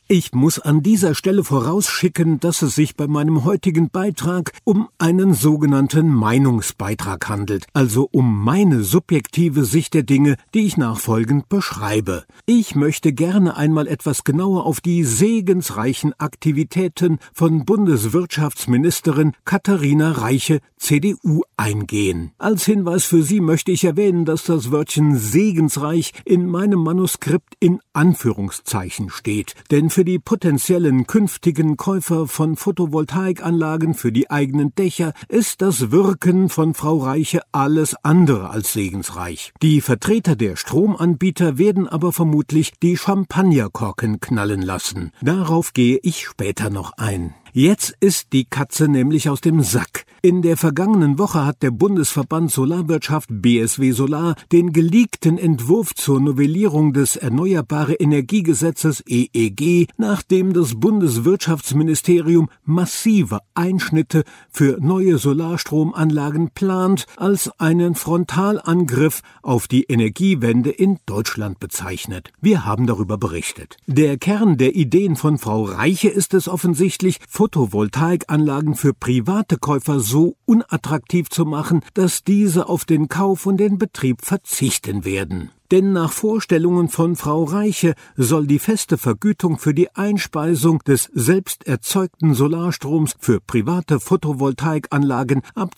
Ich muss an dieser Stelle vorausschicken, dass es sich bei meinem heutigen Beitrag um einen sogenannten Meinungsbeitrag handelt, also um meine subjektive Sicht der Dinge, die ich nachfolgend beschreibe. Ich möchte gerne einmal etwas genauer auf die segensreichen Aktivitäten von Bundeswirtschaftsministerin Katharina Reiche, CDU, eingehen. Als Hinweis für Sie möchte ich erwähnen, dass das Wörtchen segensreich in meinem Manuskript in Anführungszeichen steht, denn für die potenziellen künftigen Käufer von Photovoltaikanlagen für die eigenen Dächer ist das Wirken von Frau Reiche alles andere als segensreich. Die Vertreter der Stromanbieter werden aber vermutlich die Champagnerkorken knallen lassen. Darauf gehe ich später noch ein. Jetzt ist die Katze nämlich aus dem Sack. In der vergangenen Woche hat der Bundesverband Solarwirtschaft BSW Solar den geleakten Entwurf zur Novellierung des Erneuerbare Energiegesetzes EEG, nachdem das Bundeswirtschaftsministerium massive Einschnitte für neue Solarstromanlagen plant, als einen Frontalangriff auf die Energiewende in Deutschland bezeichnet. Wir haben darüber berichtet. Der Kern der Ideen von Frau Reiche ist es offensichtlich, Photovoltaikanlagen für private Käufer so unattraktiv zu machen, dass diese auf den Kauf und den Betrieb verzichten werden. Denn nach Vorstellungen von Frau Reiche soll die feste Vergütung für die Einspeisung des selbst erzeugten Solarstroms für private Photovoltaikanlagen ab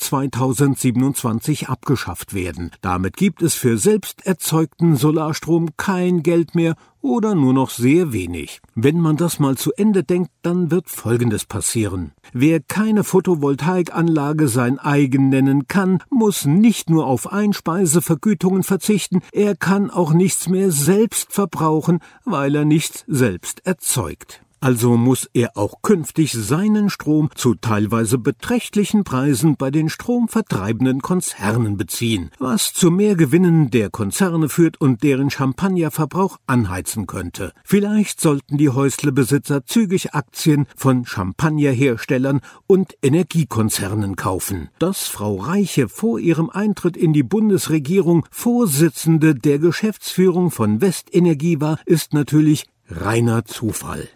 2027 abgeschafft werden. Damit gibt es für selbst erzeugten Solarstrom kein Geld mehr oder nur noch sehr wenig. Wenn man das mal zu Ende denkt, dann wird Folgendes passieren. Wer keine Photovoltaikanlage sein eigen nennen kann, muss nicht nur auf Einspeisevergütungen verzichten, er kann auch nichts mehr selbst verbrauchen, weil er nichts selbst erzeugt. Also muss er auch künftig seinen Strom zu teilweise beträchtlichen Preisen bei den stromvertreibenden Konzernen beziehen, was zu mehr Gewinnen der Konzerne führt und deren Champagnerverbrauch anheizen könnte. Vielleicht sollten die Häuslebesitzer zügig Aktien von Champagnerherstellern und Energiekonzernen kaufen. Dass Frau Reiche vor ihrem Eintritt in die Bundesregierung Vorsitzende der Geschäftsführung von Westenergie war, ist natürlich reiner Zufall.